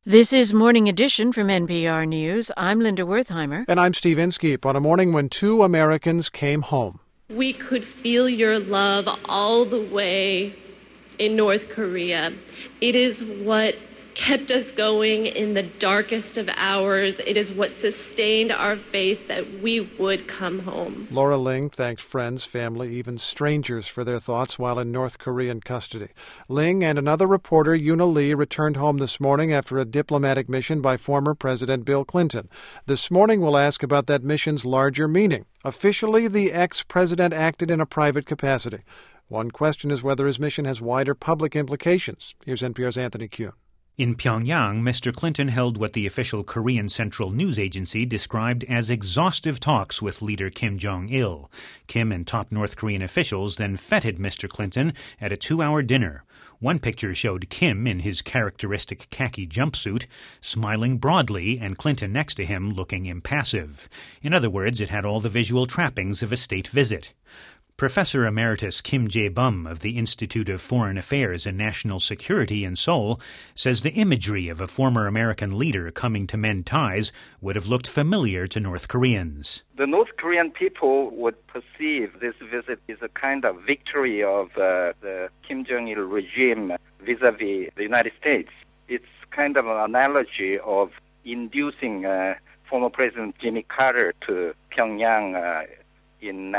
This is Morning Edition from NPR News. I'm Linda Wertheimer. And I'm Steve Inskeep on a morning when two Americans came home. We could feel your love all the way in North Korea. It is what kept us going in the darkest of hours. It is what sustained our faith that we would come home. Laura Ling thanks friends, family, even strangers for their thoughts while in North Korean custody. Ling and another reporter, Yuna Lee, returned home this morning after a diplomatic mission by former President Bill Clinton. This morning we'll ask about that mission's larger meaning. Officially, the ex-president acted in a private capacity. One question is whether his mission has wider public implications. Here's NPR's Anthony Kuhn. In Pyongyang, Mr. Clinton held what the official Korean Central News Agency described as exhaustive talks with leader Kim Jong-il. Kim and top North Korean officials then feted Mr. Clinton at a 2-hour dinner. One picture showed Kim in his characteristic khaki jumpsuit, smiling broadly, and Clinton next to him looking impassive. In other words, it had all the visual trappings of a state visit. Professor Emeritus Kim Jae-bum of the Institute of Foreign Affairs and National Security in Seoul says the imagery of a former American leader coming to mend ties would have looked familiar to North Koreans. The North Korean people would perceive this visit as a kind of victory of the Kim Jong-il regime vis-a-vis the United States. It's kind of an analogy of inducing former President Jimmy Carter to Pyongyang in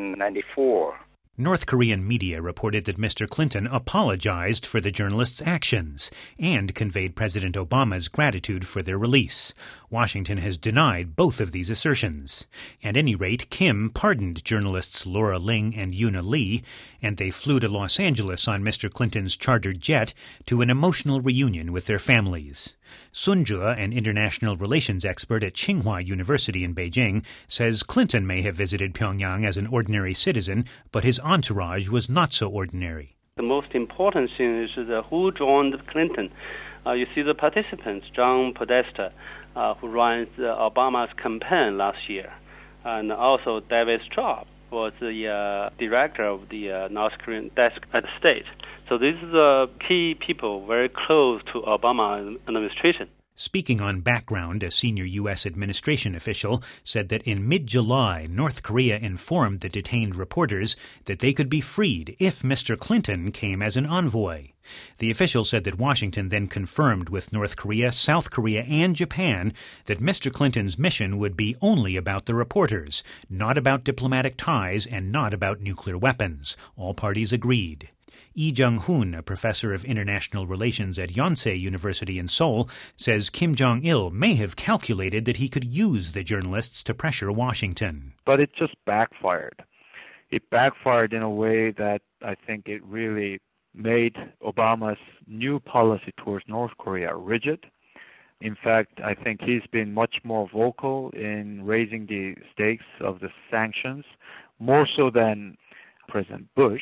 1994. North Korean media reported that Mr. Clinton apologized for the journalists' actions and conveyed President Obama's gratitude for their release. Washington has denied both of these assertions. At any rate, Kim pardoned journalists Laura Ling and Yuna Lee, and they flew to Los Angeles on Mr. Clinton's chartered jet to an emotional reunion with their families. Sun Zhe, an international relations expert at Tsinghua University in Beijing, says Clinton may have visited Pyongyang as an ordinary citizen, but his entourage was not so ordinary. The most important thing is who joined Clinton. You see the participants, John Podesta, who ran Obama's campaign last year, and also David Straub was the director of the North Korean desk at the state. So these are the key people very close to Obama administration. Speaking on background, a senior U.S. administration official said that in mid-July, North Korea informed the detained reporters that they could be freed if Mr. Clinton came as an envoy. The official said that Washington then confirmed with North Korea, South Korea, and Japan that Mr. Clinton's mission would be only about the reporters, not about diplomatic ties and not about nuclear weapons. All parties agreed. Lee Jung-hoon, a professor of international relations at Yonsei University in Seoul, says Kim Jong-il may have calculated that he could use the journalists to pressure Washington. But it just backfired. It backfired in a way that I think it really made Obama's new policy towards North Korea rigid. In fact, I think he's been much more vocal in raising the stakes of the sanctions, more so than President Bush.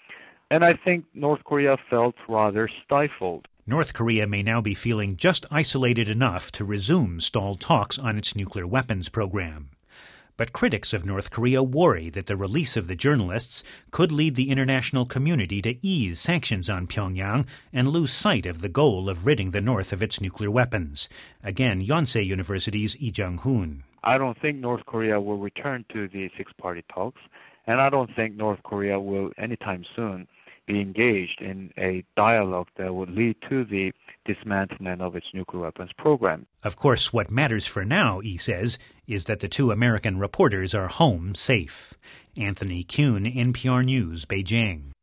And I think North Korea felt rather stifled. North Korea may now be feeling just isolated enough to resume stalled talks on its nuclear weapons program. But critics of North Korea worry that the release of the journalists could lead the international community to ease sanctions on Pyongyang and lose sight of the goal of ridding the North of its nuclear weapons. Again, Yonsei University's Lee Jung-hoon. I don't think North Korea will return to the six-party talks, and I don't think North Korea will anytime soon be engaged in a dialogue that would lead to the dismantlement of its nuclear weapons program. Of course, what matters for now, he says, is that the two American reporters are home safe. Anthony Kuhn, NPR News, Beijing.